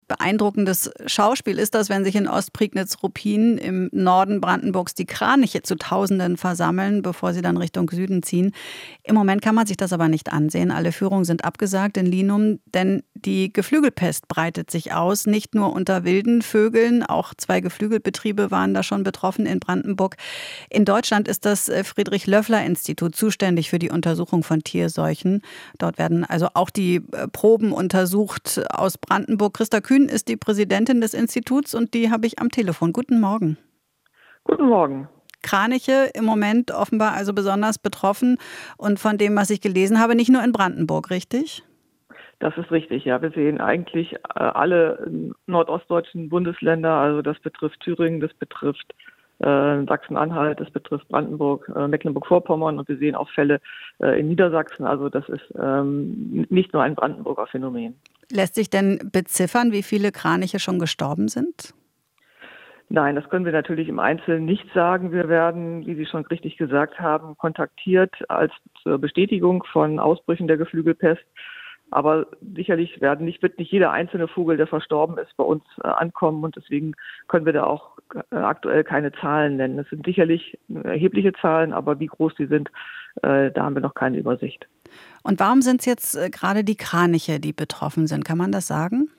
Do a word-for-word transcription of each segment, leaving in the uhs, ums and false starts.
beeindruckendes Schauspiel ist das, wenn sich in Ostprignitz-Ruppin im Norden Brandenburgs die Kraniche zu Tausenden versammeln, bevor sie dann Richtung Süden ziehen. Im Moment kann man sich das aber nicht ansehen. Alle Führungen sind abgesagt in Linum, denn die Geflügelpest breitet sich aus. Nicht nur unter wilden Vögeln, auch zwei Geflügelbetriebe waren da schon betroffen in Brandenburg. In Deutschland ist das Friedrich-Löffler-Institut zuständig für die Untersuchung von Tierseuchen. Dort werden also auch die Proben untersucht aus Brandenburg. Christa Kühn ist die Präsidentin des Instituts und die habe ich am Telefon. Guten Morgen. Guten Morgen. Kraniche im Moment offenbar also besonders betroffen und von dem, was ich gelesen habe, nicht nur in Brandenburg, richtig? Das ist richtig, ja. Wir sehen eigentlich alle nordostdeutschen Bundesländer, also das betrifft Thüringen, das betrifft äh, Sachsen-Anhalt, das betrifft Brandenburg, äh, Mecklenburg-Vorpommern und wir sehen auch Fälle äh, in Niedersachsen. Also das ist ähm, nicht nur ein Brandenburger Phänomen. Lässt sich denn beziffern, wie viele Kraniche schon gestorben sind? Nein, das können wir natürlich im Einzelnen nicht sagen. Wir werden, wie Sie schon richtig gesagt haben, kontaktiert als zur Bestätigung von Ausbrüchen der Geflügelpest. Aber sicherlich werden nicht, wird nicht jeder einzelne Vogel, der verstorben ist, bei uns äh, ankommen. Und deswegen können wir da auch äh, aktuell keine Zahlen nennen. Es sind sicherlich erhebliche Zahlen, aber wie groß die sind, äh, da haben wir noch keine Übersicht. Und warum sind es jetzt äh, gerade die Kraniche, die betroffen sind? Kann man das sagen?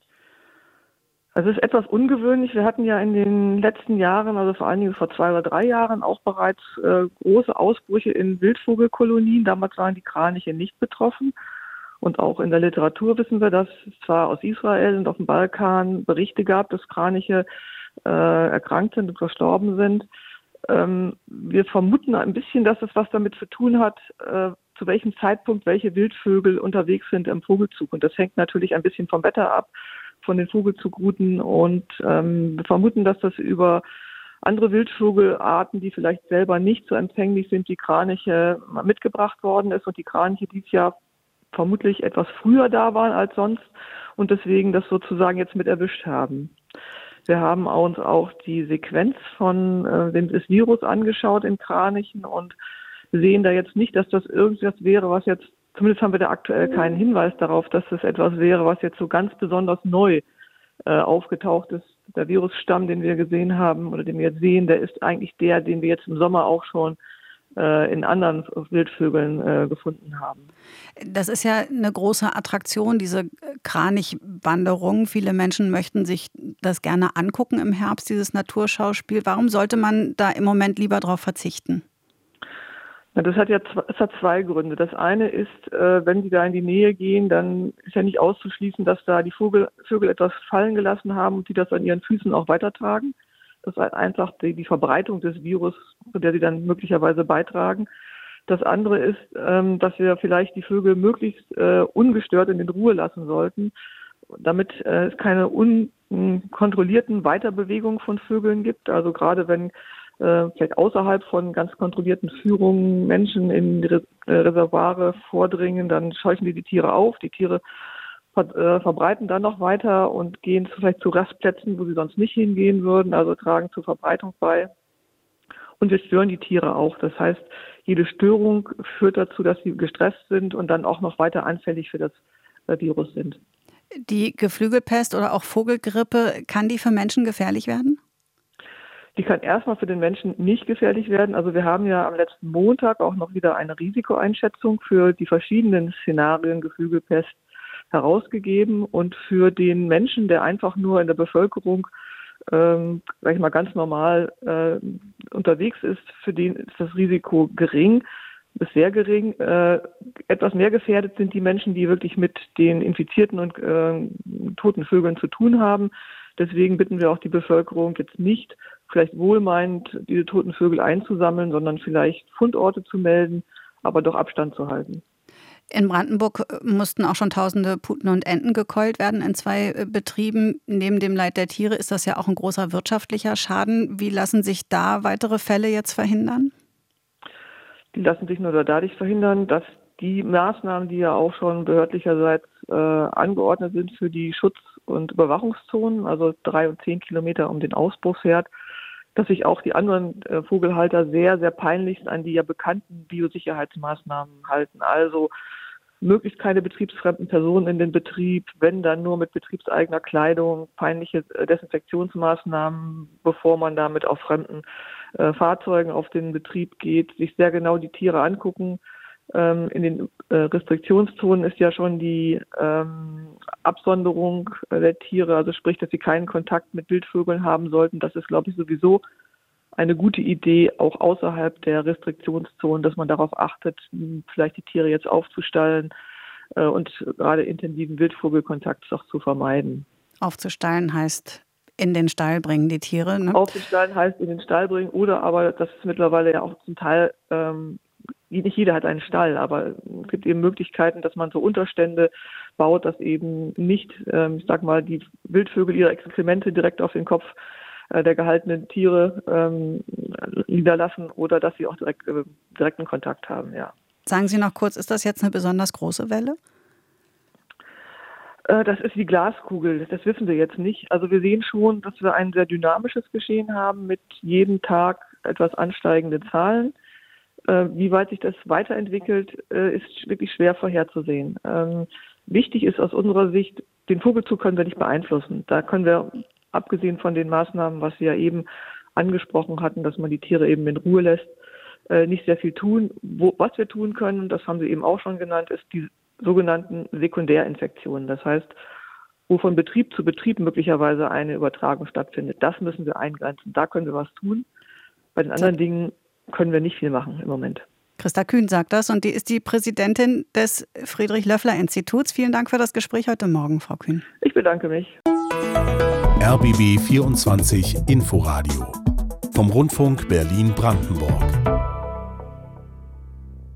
Also es ist etwas ungewöhnlich. Wir hatten ja in den letzten Jahren, also vor allen Dingen vor zwei oder drei Jahren, auch bereits äh, große Ausbrüche in Wildvogelkolonien. Damals waren die Kraniche nicht betroffen. Und auch in der Literatur wissen wir, dass es zwar aus Israel und auf dem Balkan Berichte gab, dass Kraniche äh, erkrankt sind und verstorben sind. Ähm, wir vermuten ein bisschen, dass es was damit zu tun hat, äh, zu welchem Zeitpunkt welche Wildvögel unterwegs sind im Vogelzug. Und das hängt natürlich ein bisschen vom Wetter ab, von den Vogelzugrouten. Und ähm, wir vermuten, dass das über andere Wildvogelarten, die vielleicht selber nicht so empfänglich sind wie Kraniche, mitgebracht worden ist. Und die Kraniche dieses Jahr vermutlich etwas früher da waren als sonst und deswegen das sozusagen jetzt mit erwischt haben. Wir haben uns auch die Sequenz von äh, dem des Virus angeschaut in Kranichen und sehen da jetzt nicht, dass das irgendwas wäre, was jetzt, zumindest haben wir da aktuell keinen Hinweis darauf, dass das etwas wäre, was jetzt so ganz besonders neu äh, aufgetaucht ist. Der Virusstamm, den wir gesehen haben oder den wir jetzt sehen, der ist eigentlich der, den wir jetzt im Sommer auch schon in anderen Wildvögeln äh, gefunden haben. Das ist ja eine große Attraktion, diese Kranichwanderung. Viele Menschen möchten sich das gerne angucken im Herbst, dieses Naturschauspiel. Warum sollte man da im Moment lieber drauf verzichten? Na, das hat ja es hat zwei Gründe. Das eine ist, äh, wenn Sie da in die Nähe gehen, dann ist ja nicht auszuschließen, dass da die Vogel, Vögel etwas fallen gelassen haben und die das an ihren Füßen auch weitertragen. Das ist einfach die, die Verbreitung des Virus, zu der sie dann möglicherweise beitragen. Das andere ist, ähm, dass wir vielleicht die Vögel möglichst äh, ungestört in den Ruhe lassen sollten, damit äh, es keine unkontrollierten Weiterbewegungen von Vögeln gibt. Also gerade wenn äh, vielleicht außerhalb von ganz kontrollierten Führungen Menschen in Re- äh, Reservoire vordringen, dann scheuchen die die Tiere auf. Die Tiere Ver, äh, verbreiten dann noch weiter und gehen vielleicht zu Rastplätzen, wo sie sonst nicht hingehen würden, also tragen zur Verbreitung bei. Und wir stören die Tiere auch. Das heißt, jede Störung führt dazu, dass sie gestresst sind und dann auch noch weiter anfällig für das äh, Virus sind. Die Geflügelpest oder auch Vogelgrippe, kann die für Menschen gefährlich werden? Die kann erstmal für den Menschen nicht gefährlich werden. Also wir haben ja am letzten Montag auch noch wieder eine Risikoeinschätzung für die verschiedenen Szenarien Geflügelpest herausgegeben und für den Menschen, der einfach nur in der Bevölkerung, ähm, sag ich mal, ganz normal äh, unterwegs ist, für den ist das Risiko gering, ist sehr gering. Äh, etwas mehr gefährdet sind die Menschen, die wirklich mit den infizierten und äh, toten Vögeln zu tun haben. Deswegen bitten wir auch die Bevölkerung jetzt nicht, vielleicht wohlmeinend diese toten Vögel einzusammeln, sondern vielleicht Fundorte zu melden, aber doch Abstand zu halten. In Brandenburg mussten auch schon tausende Puten und Enten gekeult werden in zwei Betrieben. Neben dem Leid der Tiere ist das ja auch ein großer wirtschaftlicher Schaden. Wie lassen sich da weitere Fälle jetzt verhindern? Die lassen sich nur dadurch verhindern, dass die Maßnahmen, die ja auch schon behördlicherseits äh, angeordnet sind für die Schutz- und Überwachungszonen, also drei und zehn Kilometer um den Ausbruchsherd, dass sich auch die anderen äh, Vogelhalter sehr, sehr peinlichst an die ja bekannten Biosicherheitsmaßnahmen halten. Also möglichst keine betriebsfremden Personen in den Betrieb, wenn dann nur mit betriebseigener Kleidung, peinliche Desinfektionsmaßnahmen, bevor man damit auf fremden äh, Fahrzeugen auf den Betrieb geht, sich sehr genau die Tiere angucken. Ähm, in den äh, Restriktionszonen ist ja schon die ähm, Absonderung äh, der Tiere, also sprich, dass sie keinen Kontakt mit Wildvögeln haben sollten. Das ist, glaube ich, sowieso eine gute Idee, auch außerhalb der Restriktionszonen, dass man darauf achtet, vielleicht die Tiere jetzt aufzustallen äh, und gerade intensiven Wildvogelkontakt auch zu vermeiden. Aufzustallen heißt in den Stall bringen, die Tiere, ne? Aufzustallen heißt in den Stall bringen oder aber, das ist mittlerweile ja auch zum Teil, ähm, nicht jeder hat einen Stall, aber es gibt eben Möglichkeiten, dass man so Unterstände baut, dass eben nicht, ähm, ich sag mal, die Wildvögel ihre Exkremente direkt auf den Kopf der gehaltenen Tiere ähm, niederlassen oder dass sie auch direkt, äh, direkten Kontakt haben, ja. Sagen Sie noch kurz, ist das jetzt eine besonders große Welle? Äh, das ist die Glaskugel, das wissen wir jetzt nicht. Also wir sehen schon, dass wir ein sehr dynamisches Geschehen haben mit jedem Tag etwas ansteigende Zahlen. Äh, wie weit sich das weiterentwickelt, äh, ist wirklich schwer vorherzusehen. Ähm, wichtig ist aus unserer Sicht, den Vogelzug können wir nicht beeinflussen. Da können wir abgesehen von den Maßnahmen, was Sie ja eben angesprochen hatten, dass man die Tiere eben in Ruhe lässt, äh, nicht sehr viel tun. Wo, was wir tun können, das haben Sie eben auch schon genannt, ist die sogenannten Sekundärinfektionen. Das heißt, wo von Betrieb zu Betrieb möglicherweise eine Übertragung stattfindet. Das müssen wir eingrenzen. Da können wir was tun. Bei den anderen Dingen können wir nicht viel machen im Moment. Christa Kühn sagt das und die ist die Präsidentin des Friedrich-Löffler-Instituts. Vielen Dank für das Gespräch heute Morgen, Frau Kühn. Ich bedanke mich. R B B vierundzwanzig Inforadio vom Rundfunk Berlin-Brandenburg.